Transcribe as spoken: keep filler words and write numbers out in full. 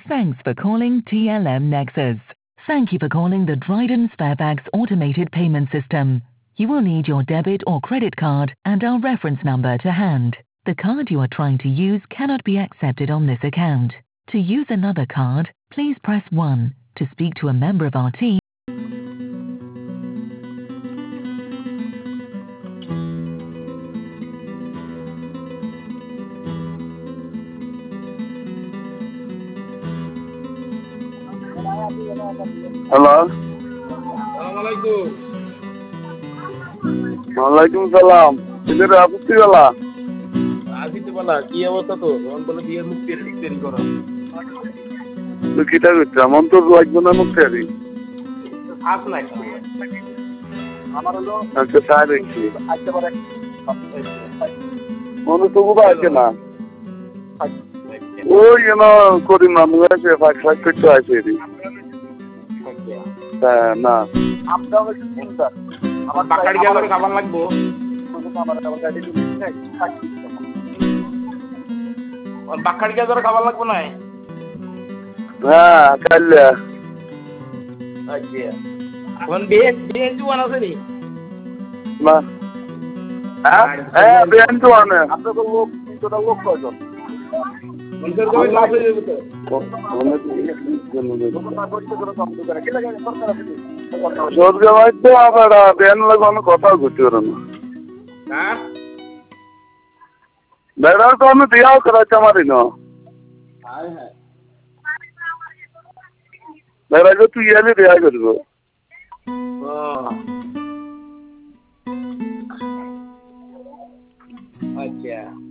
Thanks for calling T L M Nexus. Thank you for calling the Dryden Sparebags automated payment system. You will need your debit or credit card and our reference number to hand. The card you are trying to use cannot be accepted on this account. To use another card, please press one. To speak to a member of our team. Hello, আসসালামালাইকুম। ওয়ালাইকুম সালাম। এদের আসতে গেলা আসিতে বলা কি অবস্থা তো তখন বলে বিয়ের মুখ তৈরি তৈরি করো তুই কিটা করছিস? এমন তো লাগবে না মুখ তৈরি। আস নাই আমার হলো আচ্ছা তাই দেখছি আসতে পারে মনে তবু আছে না ওই যেন করি মামু আছে ফাঁক ফাঁক করতে আছে না আপনার চিন্তা আমার বাকাড়ি গেলে খাবার লাগবো বাকাড়ি গেলে খাবার লাগবো না হ্যাঁ কাল্লা আচ্ছা কোন বিয়ে বিয়ে জুয়ান আছে নি না হ্যাঁ হ্যাঁ বিয়ান তো আনে আপনার লোক তিনটা লোক কয়জন মনসর কই লাভ হয়ে যাবে তো সরজা ভাই তো আবার বিয়ান লাগে অনেক কথা ঘুরতে পারে না হ্যাঁ বেড়া তো আমি বিয়াও করাতে পারি না হ্যাঁ হ্যাঁ বেড়া যে তুই এলে বিয়া করবো আচ্ছা